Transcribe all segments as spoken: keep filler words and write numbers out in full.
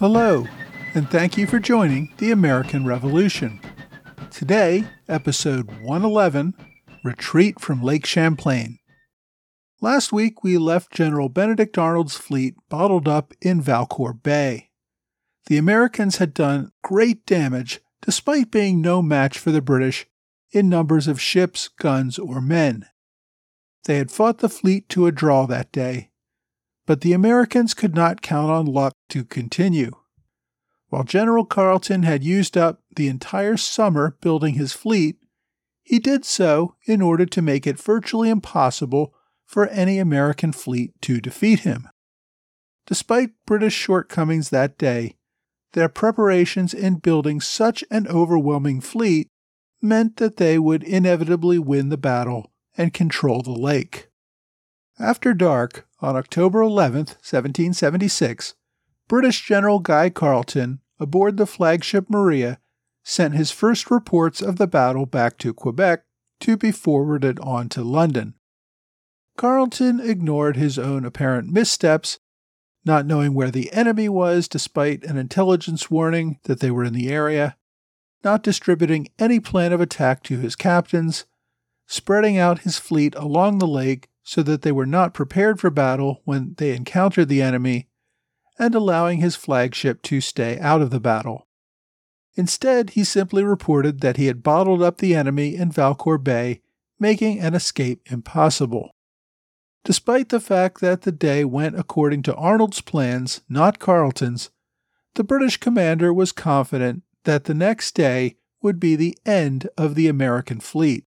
Hello, and thank you for joining the American Revolution. Today, episode one eleven, Retreat from Lake Champlain. Last week, we left General Benedict Arnold's fleet bottled up in Valcour Bay. The Americans had done great damage despite being no match for the British in numbers of ships, guns, or men. They had fought the fleet to a draw that day, but the Americans could not count on luck to continue. While General Carleton had used up the entire summer building his fleet, he did so in order to make it virtually impossible for any American fleet to defeat him. Despite British shortcomings that day, their preparations in building such an overwhelming fleet meant that they would inevitably win the battle and control the lake. After dark, on October eleventh, seventeen seventy-six, British General Guy Carleton, aboard the flagship Maria, sent his first reports of the battle back to Quebec to be forwarded on to London. Carleton ignored his own apparent missteps, not knowing where the enemy was despite an intelligence warning that they were in the area, not distributing any plan of attack to his captains, spreading out his fleet along the lake so that they were not prepared for battle when they encountered the enemy, and allowing his flagship to stay out of the battle. Instead, he simply reported that he had bottled up the enemy in Valcour Bay, making an escape impossible. Despite the fact that the day went according to Arnold's plans, not Carleton's, the British commander was confident that the next day would be the end of the American fleet.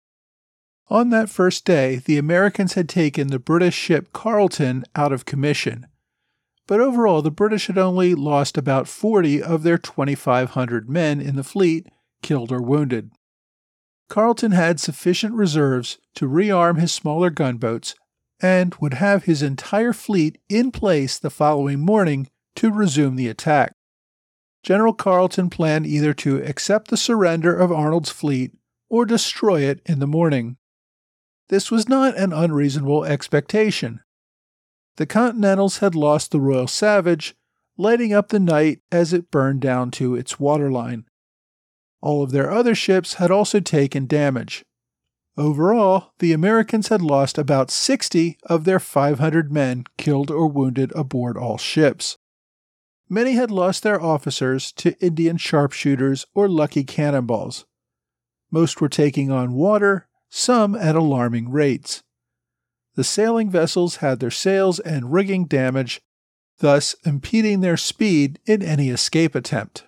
On that first day, the Americans had taken the British ship Carleton out of commission, but overall the British had only lost about forty of their twenty-five hundred men in the fleet, killed or wounded. Carleton had sufficient reserves to rearm his smaller gunboats and would have his entire fleet in place the following morning to resume the attack. General Carleton planned either to accept the surrender of Arnold's fleet or destroy it in the morning. This was not an unreasonable expectation. The Continentals had lost the Royal Savage, lighting up the night as it burned down to its waterline. All of their other ships had also taken damage. Overall, the Americans had lost about sixty of their five hundred men killed or wounded aboard all ships. Many had lost their officers to Indian sharpshooters or lucky cannonballs. Most were taking on water, some at alarming rates. The sailing vessels had their sails and rigging damaged, thus impeding their speed in any escape attempt.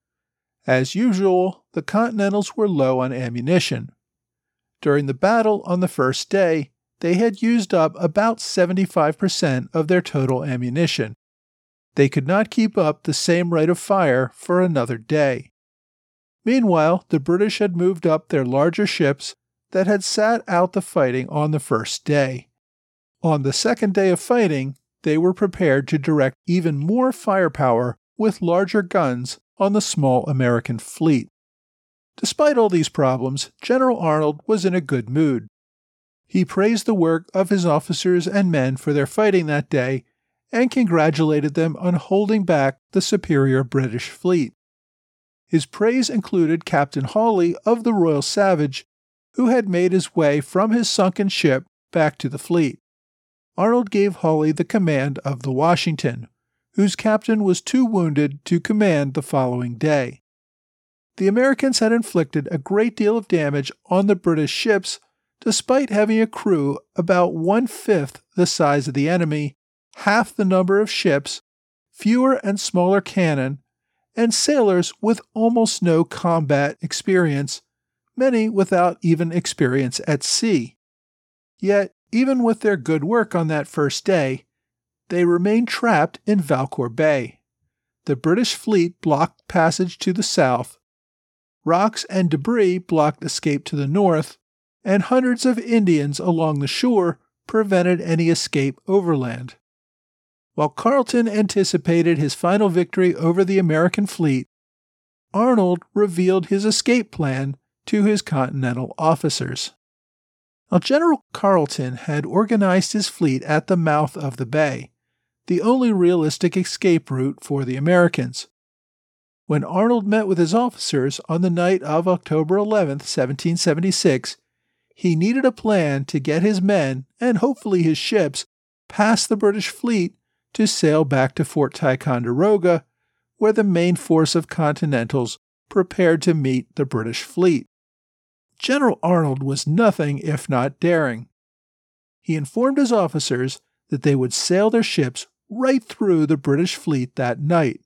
As usual, the Continentals were low on ammunition. During the battle on the first day, they had used up about seventy-five percent of their total ammunition. They could not keep up the same rate of fire for another day. Meanwhile, the British had moved up their larger ships that had sat out the fighting on the first day. On the second day of fighting, they were prepared to direct even more firepower with larger guns on the small American fleet. Despite all these problems, General Arnold was in a good mood. He praised the work of his officers and men for their fighting that day and congratulated them on holding back the superior British fleet. His praise included Captain Hawley of the Royal Savage, who had made his way from his sunken ship back to the fleet. Arnold gave Hawley the command of the Washington, whose captain was too wounded to command the following day. The Americans had inflicted a great deal of damage on the British ships, despite having a crew about one-fifth the size of the enemy, half the number of ships, fewer and smaller cannon, and sailors with almost no combat experience, many without even experience at sea. Yet, even with their good work on that first day, they remained trapped in Valcour Bay. The British fleet blocked passage to the south, rocks and debris blocked escape to the north, and hundreds of Indians along the shore prevented any escape overland. While Carleton anticipated his final victory over the American fleet, Arnold revealed his escape plan to his Continental officers. Now, General Carleton had organized his fleet at the mouth of the bay, the only realistic escape route for the Americans. When Arnold met with his officers on the night of October eleventh, seventeen seventy-six, he needed a plan to get his men, and hopefully his ships, past the British fleet to sail back to Fort Ticonderoga, where the main force of Continentals prepared to meet the British fleet. General Arnold was nothing if not daring. He informed his officers that they would sail their ships right through the British fleet that night.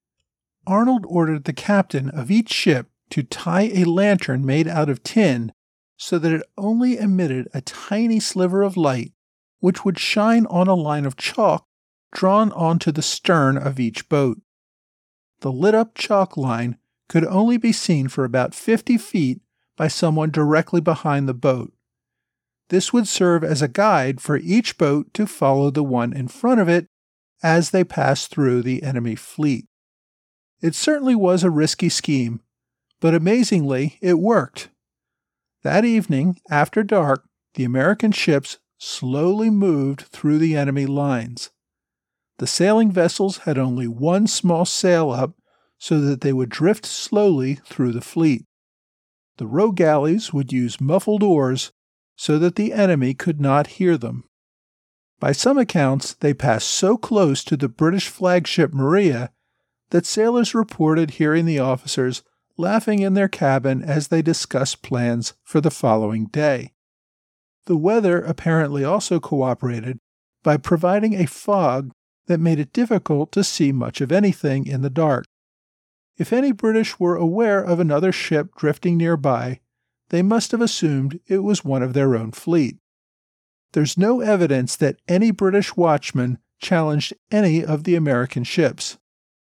Arnold ordered the captain of each ship to tie a lantern made out of tin so that it only emitted a tiny sliver of light, which would shine on a line of chalk drawn onto the stern of each boat. The lit-up chalk line could only be seen for about fifty feet by someone directly behind the boat. This would serve as a guide for each boat to follow the one in front of it as they passed through the enemy fleet. It certainly was a risky scheme, but amazingly it worked. That evening, after dark, the American ships slowly moved through the enemy lines. The sailing vessels had only one small sail up so that they would drift slowly through the fleet. The row galleys would use muffled oars so that the enemy could not hear them. By some accounts, they passed so close to the British flagship Maria that sailors reported hearing the officers laughing in their cabin as they discussed plans for the following day. The weather apparently also cooperated by providing a fog that made it difficult to see much of anything in the dark. If any British were aware of another ship drifting nearby, they must have assumed it was one of their own fleet. There's no evidence that any British watchman challenged any of the American ships.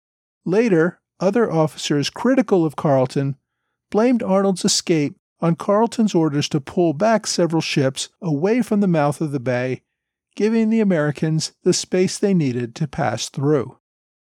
Later, other officers critical of Carleton blamed Arnold's escape on Carleton's orders to pull back several ships away from the mouth of the bay, giving the Americans the space they needed to pass through.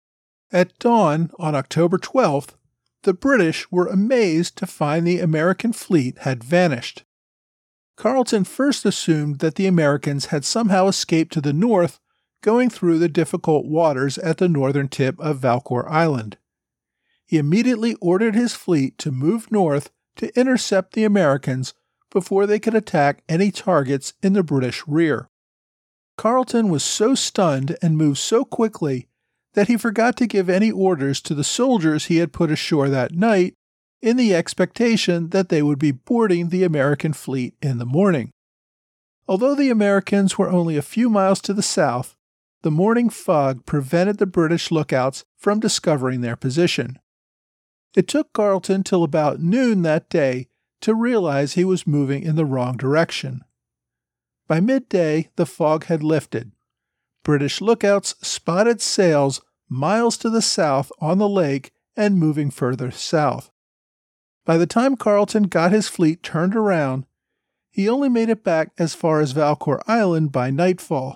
At dawn on October twelfth, the British were amazed to find the American fleet had vanished. Carleton first assumed that the Americans had somehow escaped to the north, going through the difficult waters at the northern tip of Valcour Island. He immediately ordered his fleet to move north to intercept the Americans before they could attack any targets in the British rear. Carleton was so stunned and moved so quickly that he forgot to give any orders to the soldiers he had put ashore that night in the expectation that they would be boarding the American fleet in the morning. Although the Americans were only a few miles to the south, the morning fog prevented the British lookouts from discovering their position. It took Carleton till about noon that day to realize he was moving in the wrong direction. By midday, the fog had lifted. British lookouts spotted sails miles to the south on the lake and moving further south. By the time Carleton got his fleet turned around, he only made it back as far as Valcour Island by nightfall.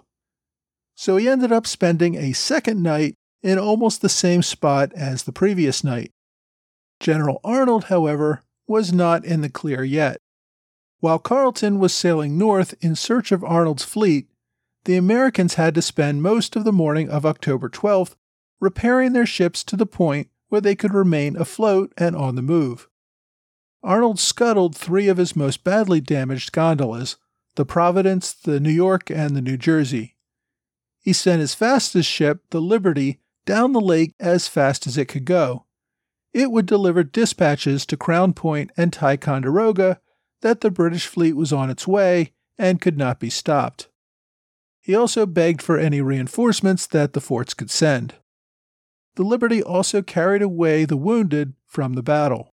So he ended up spending a second night in almost the same spot as the previous night. General Arnold, however, was not in the clear yet. While Carleton was sailing north in search of Arnold's fleet, the Americans had to spend most of the morning of October twelfth repairing their ships to the point where they could remain afloat and on the move. Arnold scuttled three of his most badly damaged gondolas, the Providence, the New York, and the New Jersey. He sent his fastest ship, the Liberty, down the lake as fast as it could go. It would deliver dispatches to Crown Point and Ticonderoga that the British fleet was on its way and could not be stopped. He also begged for any reinforcements that the forts could send. The Liberty also carried away the wounded from the battle.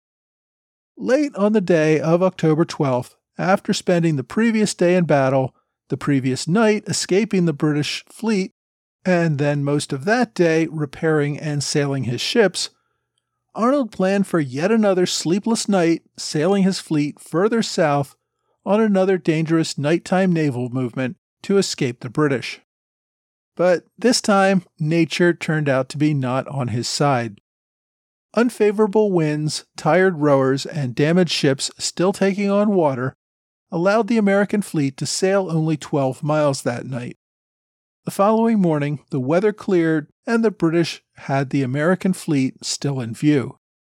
Late on the day of October twelfth, after spending the previous day in battle, the previous night escaping the British fleet, and then most of that day repairing and sailing his ships, Arnold planned for yet another sleepless night sailing his fleet further south on another dangerous nighttime naval movement to escape the British. But this time, nature turned out to be not on his side. Unfavorable winds, tired rowers, and damaged ships still taking on water allowed the American fleet to sail only twelve miles that night. The following morning, the weather cleared and the British had the American fleet still in view.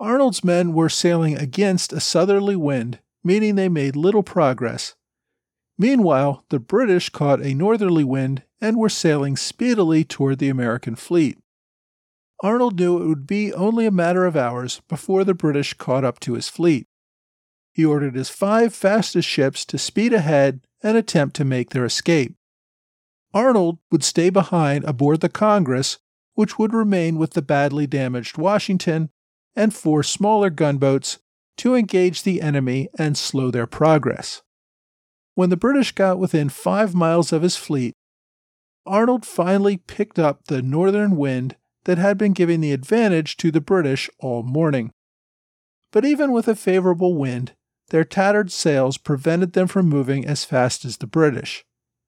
Arnold's men were sailing against a southerly wind, meaning they made little progress. Meanwhile, the British caught a northerly wind and were sailing speedily toward the American fleet. Arnold knew it would be only a matter of hours before the British caught up to his fleet. He ordered his five fastest ships to speed ahead and attempt to make their escape. Arnold would stay behind aboard the Congress, which would remain with the badly damaged Washington and four smaller gunboats to engage the enemy and slow their progress. When the British got within five miles of his fleet, Arnold finally picked up the northern wind that had been giving the advantage to the British all morning. But even with a favorable wind, their tattered sails prevented them from moving as fast as the British.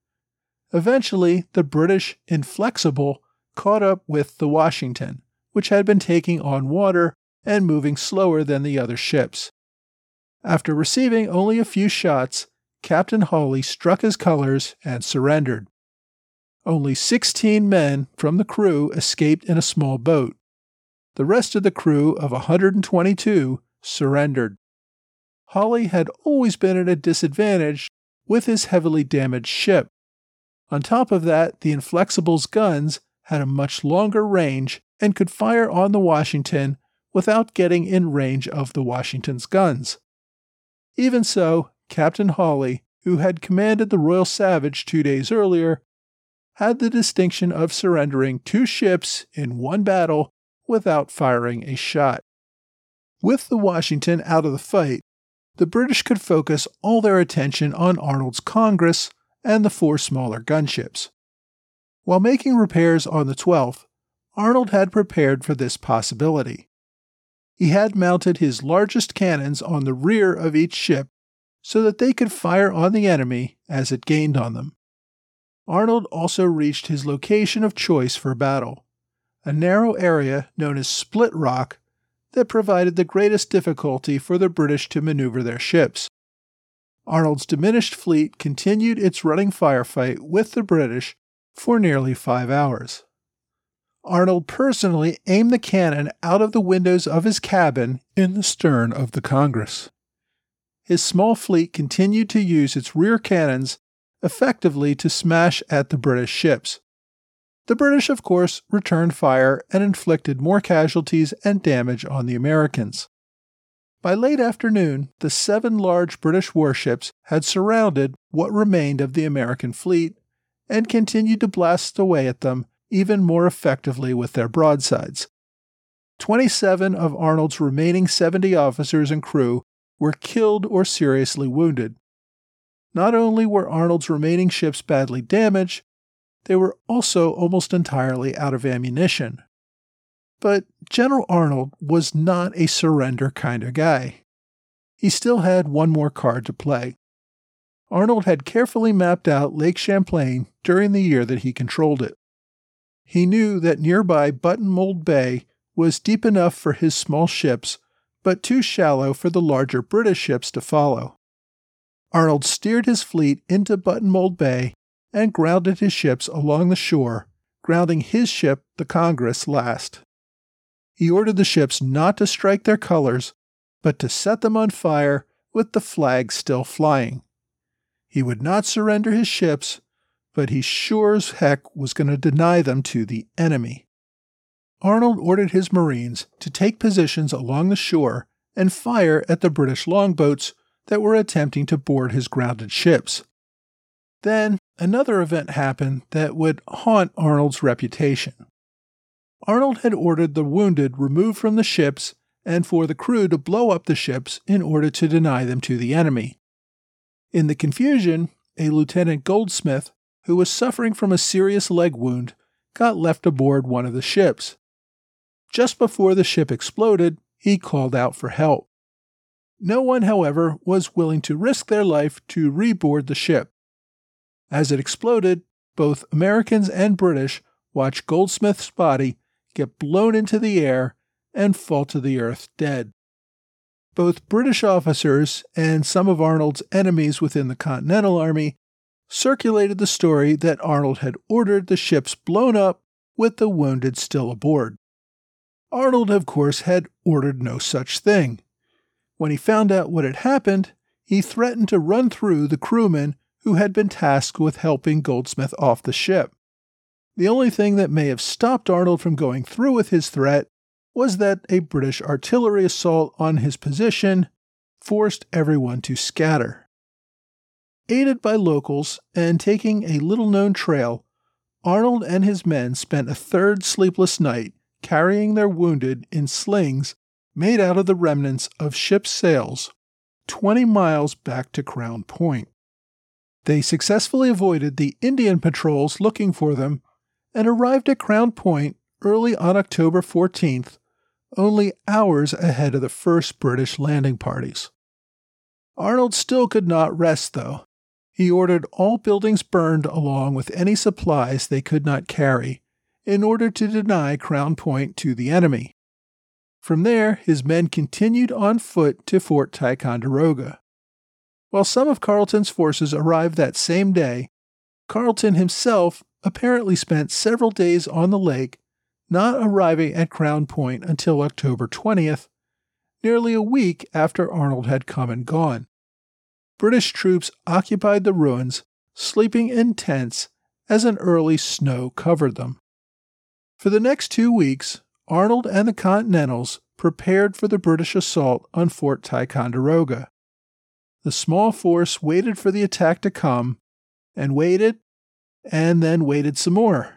Eventually, the British Inflexible caught up with the Washington, which had been taking on water and moving slower than the other ships. After receiving only a few shots, Captain Hawley struck his colors and surrendered. Only sixteen men from the crew escaped in a small boat. The rest of the crew of one hundred twenty-two surrendered. Hawley had always been at a disadvantage with his heavily damaged ship. On top of that, the Inflexible's guns had a much longer range and could fire on the Washington without getting in range of the Washington's guns. Even so, Captain Hawley, who had commanded the Royal Savage two days earlier, had the distinction of surrendering two ships in one battle without firing a shot. With the Washington out of the fight, the British could focus all their attention on Arnold's Congress and the four smaller gunships. While making repairs on the twelfth, Arnold had prepared for this possibility. He had mounted his largest cannons on the rear of each ship so that they could fire on the enemy as it gained on them. Arnold also reached his location of choice for battle, a narrow area known as Split Rock that provided the greatest difficulty for the British to maneuver their ships. Arnold's diminished fleet continued its running firefight with the British for nearly five hours. Arnold personally aimed the cannon out of the windows of his cabin in the stern of the Congress. His small fleet continued to use its rear cannons effectively to smash at the British ships. The British, of course, returned fire and inflicted more casualties and damage on the Americans. By late afternoon, the seven large British warships had surrounded what remained of the American fleet and continued to blast away at them even more effectively with their broadsides. Twenty-seven of Arnold's remaining seventy officers and crew were killed or seriously wounded. Not only were Arnold's remaining ships badly damaged, they were also almost entirely out of ammunition. But General Arnold was not a surrender kind of guy. He still had one more card to play. Arnold had carefully mapped out Lake Champlain during the year that he controlled it. He knew that nearby Buttonmold Bay was deep enough for his small ships, but too shallow for the larger British ships to follow. Arnold steered his fleet into Buttonmold Bay and grounded his ships along the shore, grounding his ship, the Congress, last. He ordered the ships not to strike their colors, but to set them on fire with the flag still flying. He would not surrender his ships, but he sure as heck was going to deny them to the enemy. Arnold ordered his Marines to take positions along the shore and fire at the British longboats that were attempting to board his grounded ships. Then another event happened that would haunt Arnold's reputation. Arnold had ordered the wounded removed from the ships and for the crew to blow up the ships in order to deny them to the enemy. In the confusion, a Lieutenant Goldsmith, who was suffering from a serious leg wound, got left aboard one of the ships. Just before the ship exploded, he called out for help. No one, however, was willing to risk their life to reboard the ship. As it exploded, both Americans and British watched Goldsmith's body get blown into the air and fall to the earth dead. Both British officers and some of Arnold's enemies within the Continental Army circulated the story that Arnold had ordered the ships blown up with the wounded still aboard. Arnold, of course, had ordered no such thing. When he found out what had happened, he threatened to run through the crewmen who had been tasked with helping Goldsmith off the ship. The only thing that may have stopped Arnold from going through with his threat was that a British artillery assault on his position forced everyone to scatter. Aided by locals and taking a little-known trail, Arnold and his men spent a third sleepless night carrying their wounded in slings made out of the remnants of ship's sails twenty miles back to Crown Point. They successfully avoided the Indian patrols looking for them and arrived at Crown Point early on October fourteenth, only hours ahead of the first British landing parties. Arnold still could not rest, though. He ordered all buildings burned along with any supplies they could not carry in order to deny Crown Point to the enemy. From there, his men continued on foot to Fort Ticonderoga. While some of Carleton's forces arrived that same day, Carleton himself apparently spent several days on the lake, not arriving at Crown Point until October twentieth, nearly a week after Arnold had come and gone. British troops occupied the ruins, sleeping in tents as an early snow covered them. For the next two weeks, Arnold and the Continentals prepared for the British assault on Fort Ticonderoga. The small force waited for the attack to come, and waited, and then waited some more.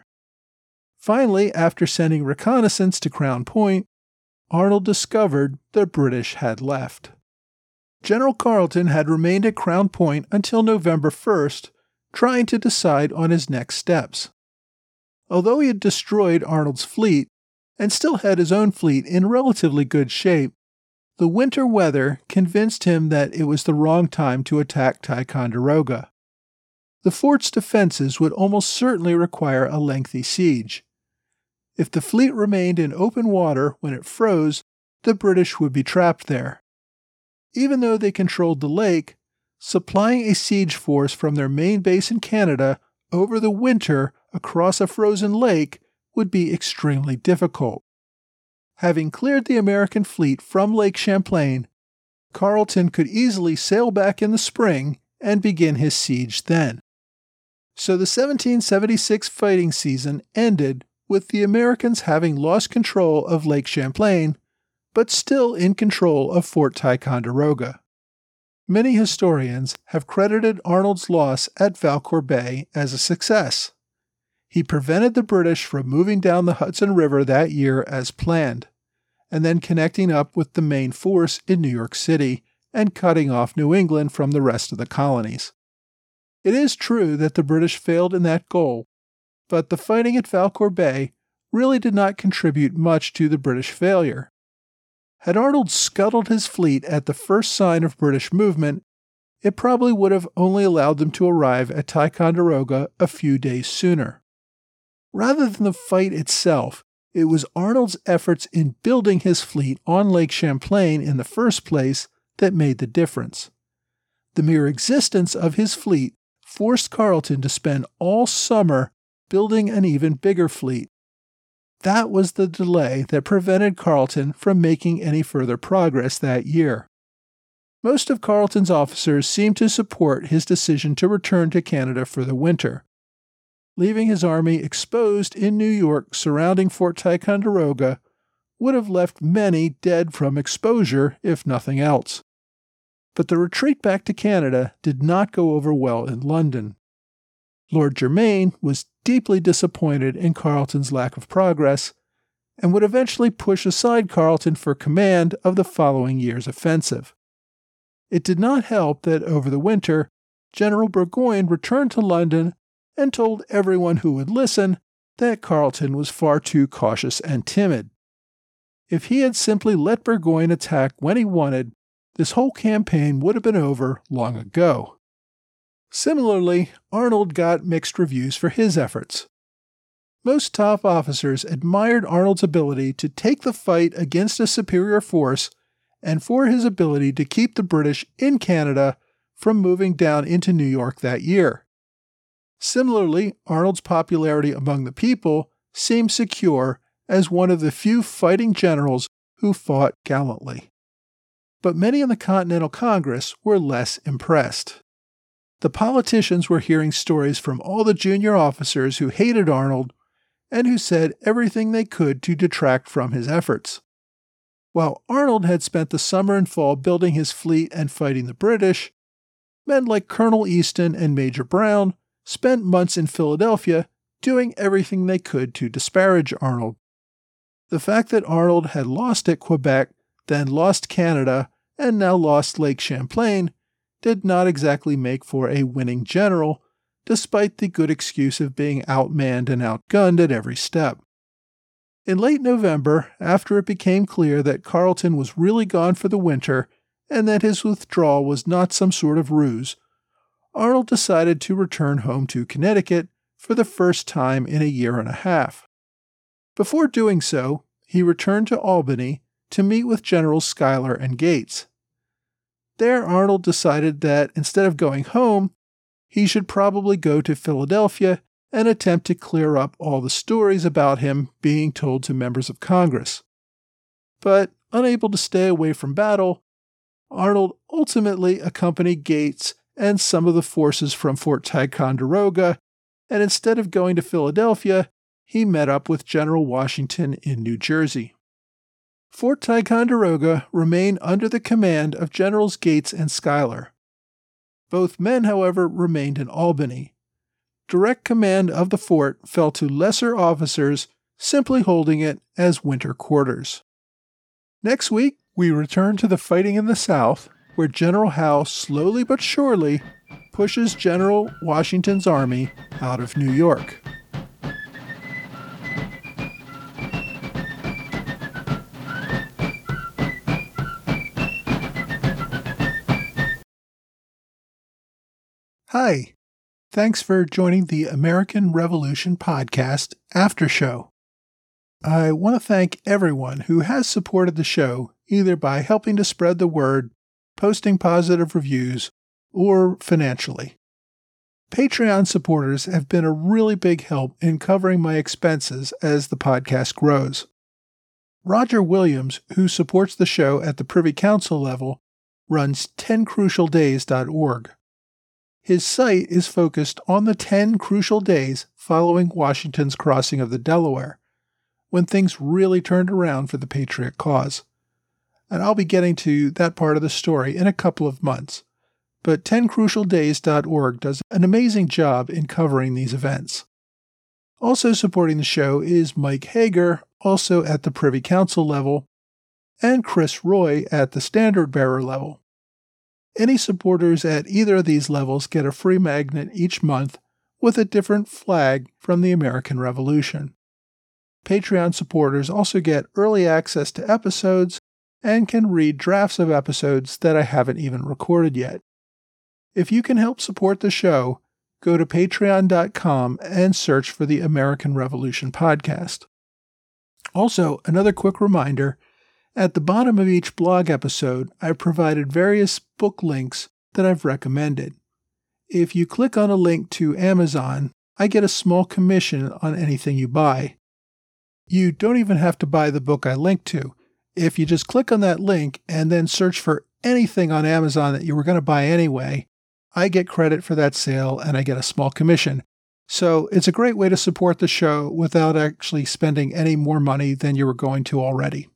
Finally, after sending reconnaissance to Crown Point, Arnold discovered the British had left. General Carleton had remained at Crown Point until November first, trying to decide on his next steps. Although he had destroyed Arnold's fleet, and still had his own fleet in relatively good shape, the winter weather convinced him that it was the wrong time to attack Ticonderoga. The fort's defenses would almost certainly require a lengthy siege. If the fleet remained in open water when it froze, the British would be trapped there. Even though they controlled the lake, supplying a siege force from their main base in Canada over the winter across a frozen lake would be extremely difficult. Having cleared the American fleet from Lake Champlain, Carleton could easily sail back in the spring and begin his siege then. So the seventeen seventy-six fighting season ended with the Americans having lost control of Lake Champlain, but still in control of Fort Ticonderoga. Many historians have credited Arnold's loss at Valcour Bay as a success. He prevented the British from moving down the Hudson River that year as planned, and then connecting up with the main force in New York City and cutting off New England from the rest of the colonies. It is true that the British failed in that goal, but the fighting at Valcour Bay really did not contribute much to the British failure. Had Arnold scuttled his fleet at the first sign of British movement, it probably would have only allowed them to arrive at Ticonderoga a few days sooner. Rather than the fight itself, it was Arnold's efforts in building his fleet on Lake Champlain in the first place that made the difference. The mere existence of his fleet forced Carleton to spend all summer building an even bigger fleet. That was the delay that prevented Carleton from making any further progress that year. Most of Carleton's officers seemed to support his decision to return to Canada for the winter. Leaving his army exposed in New York surrounding Fort Ticonderoga would have left many dead from exposure, if nothing else. But the retreat back to Canada did not go over well in London. Lord Germain was deeply disappointed in Carleton's lack of progress and would eventually push aside Carleton for command of the following year's offensive. It did not help that over the winter, General Burgoyne returned to London and told everyone who would listen that Carleton was far too cautious and timid. If he had simply let Burgoyne attack when he wanted, this whole campaign would have been over long ago. Similarly, Arnold got mixed reviews for his efforts. Most top officers admired Arnold's ability to take the fight against a superior force and for his ability to keep the British in Canada from moving down into New York that year. Similarly, Arnold's popularity among the people seemed secure as one of the few fighting generals who fought gallantly. But many in the Continental Congress were less impressed. The politicians were hearing stories from all the junior officers who hated Arnold and who said everything they could to detract from his efforts. While Arnold had spent the summer and fall building his fleet and fighting the British, men like Colonel Easton and Major Brown spent months in Philadelphia doing everything they could to disparage Arnold. The fact that Arnold had lost at Quebec, then lost Canada, and now lost Lake Champlain did not exactly make for a winning general, despite the good excuse of being outmanned and outgunned at every step. In late November, after it became clear that Carleton was really gone for the winter and that his withdrawal was not some sort of ruse, Arnold decided to return home to Connecticut for the first time in a year and a half. Before doing so, he returned to Albany to meet with Generals Schuyler and Gates. There, Arnold decided that instead of going home, he should probably go to Philadelphia and attempt to clear up all the stories about him being told to members of Congress. But unable to stay away from battle, Arnold ultimately accompanied Gates and some of the forces from Fort Ticonderoga, and instead of going to Philadelphia, he met up with General Washington in New Jersey. Fort Ticonderoga remained under the command of Generals Gates and Schuyler. Both men, however, remained in Albany. Direct command of the fort fell to lesser officers, simply holding it as winter quarters. Next week, we return to the fighting in the South, where General Howe slowly but surely pushes General Washington's army out of New York. Hi. Thanks for joining the American Revolution Podcast After Show. I want to thank everyone who has supported the show, either by helping to spread the word, posting positive reviews, or financially. Patreon supporters have been a really big help in covering my expenses as the podcast grows. Roger Williams, who supports the show at the Privy Council level, runs ten crucial days dot org. His site is focused on the ten crucial days following Washington's crossing of the Delaware, when things really turned around for the Patriot cause. And I'll be getting to that part of the story in a couple of months, but ten crucial days dot org does an amazing job in covering these events. Also supporting the show is Mike Hager, also at the Privy Council level, and Chris Roy at the Standard Bearer level. Any supporters at either of these levels get a free magnet each month with a different flag from the American Revolution. Patreon supporters also get early access to episodes and can read drafts of episodes that I haven't even recorded yet. If you can help support the show, go to patreon dot com and search for the American Revolution Podcast. Also, another quick reminder, at the bottom of each blog episode, I've provided various book links that I've recommended. If you click on a link to Amazon, I get a small commission on anything you buy. You don't even have to buy the book I link to. If you just click on that link and then search for anything on Amazon that you were going to buy anyway, I get credit for that sale and I get a small commission. So it's a great way to support the show without actually spending any more money than you were going to already.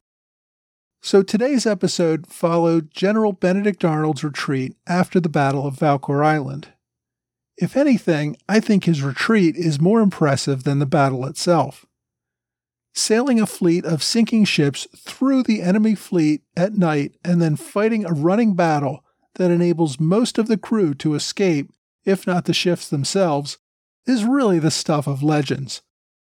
So today's episode followed General Benedict Arnold's retreat after the Battle of Valcour Island. If anything, I think his retreat is more impressive than the battle itself. Sailing a fleet of sinking ships through the enemy fleet at night and then fighting a running battle that enables most of the crew to escape, if not the ships themselves, is really the stuff of legends.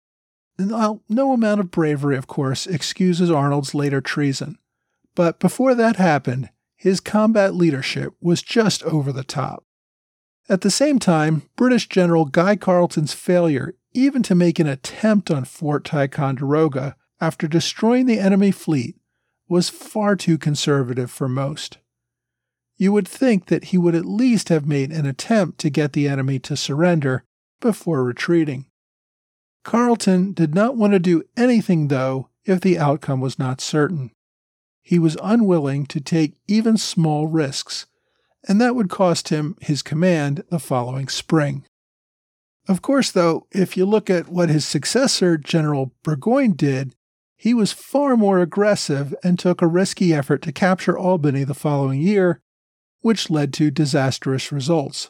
Now, no amount of bravery, of course, excuses Arnold's later treason. But before that happened, his combat leadership was just over the top. At the same time, British General Guy Carleton's failure even to make an attempt on Fort Ticonderoga after destroying the enemy fleet was far too conservative for most. You would think that he would at least have made an attempt to get the enemy to surrender before retreating. Carleton did not want to do anything, though, if the outcome was not certain. He was unwilling to take even small risks, and that would cost him his command the following spring. Of course, though, if you look at what his successor, General Burgoyne, did, he was far more aggressive and took a risky effort to capture Albany the following year, which led to disastrous results.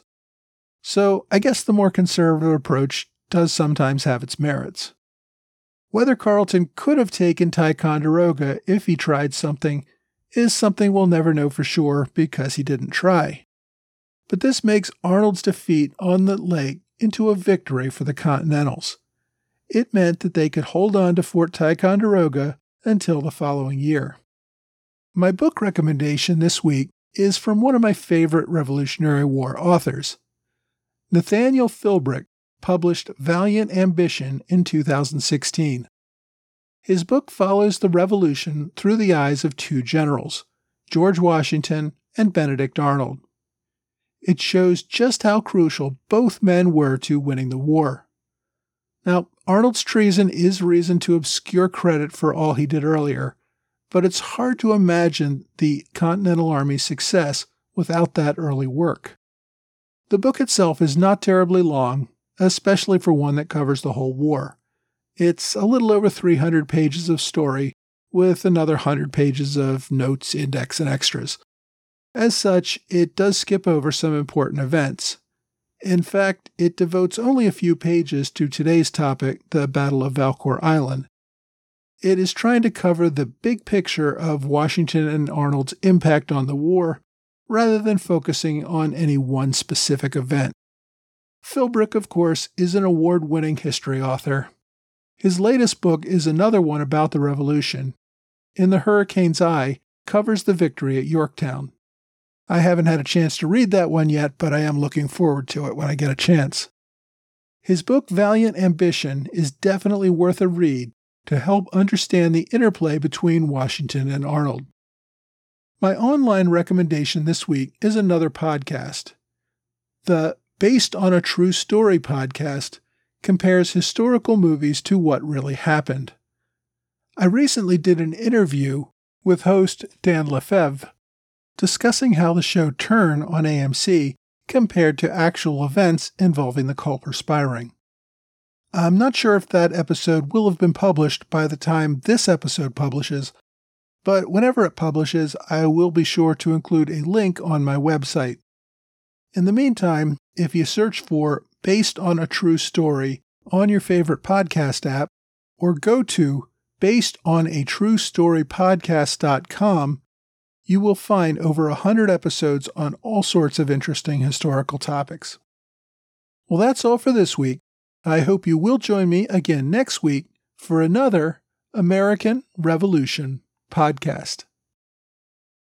So I guess the more conservative approach does sometimes have its merits. Whether Carleton could have taken Ticonderoga if he tried something is something we'll never know for sure because he didn't try. But this makes Arnold's defeat on the lake into a victory for the Continentals. It meant that they could hold on to Fort Ticonderoga until the following year. My book recommendation this week is from one of my favorite Revolutionary War authors. Nathaniel Philbrick published Valiant Ambition in two thousand sixteen. His book follows the Revolution through the eyes of two generals, George Washington and Benedict Arnold. It shows just how crucial both men were to winning the war. Now, Arnold's treason is reason to obscure credit for all he did earlier, but it's hard to imagine the Continental Army's success without that early work. The book itself is not terribly long, especially for one that covers the whole war. It's a little over three hundred pages of story, with another one hundred pages of notes, index, and extras. As such, it does skip over some important events. In fact, it devotes only a few pages to today's topic, the Battle of Valcour Island. It is trying to cover the big picture of Washington and Arnold's impact on the war, rather than focusing on any one specific event. Philbrick, of course, is an award-winning history author. His latest book is another one about the Revolution. In the Hurricane's Eye, covers the victory at Yorktown. I haven't had a chance to read that one yet, but I am looking forward to it when I get a chance. His book Valiant Ambition is definitely worth a read to help understand the interplay between Washington and Arnold. My online recommendation this week is another podcast. The Based on a True Story podcast compares historical movies to what really happened. I recently did an interview with host Dan Lefebvre discussing how the show Turn on A M C compared to actual events involving the Culper spy ring. I'm not sure if that episode will have been published by the time this episode publishes, but whenever it publishes, I will be sure to include a link on my website. In the meantime, if you search for Based on a True Story on your favorite podcast app, or go to based on a true story podcast dot com, you will find over a hundred episodes on all sorts of interesting historical topics. Well, that's all for this week. I hope you will join me again next week for another American Revolution podcast.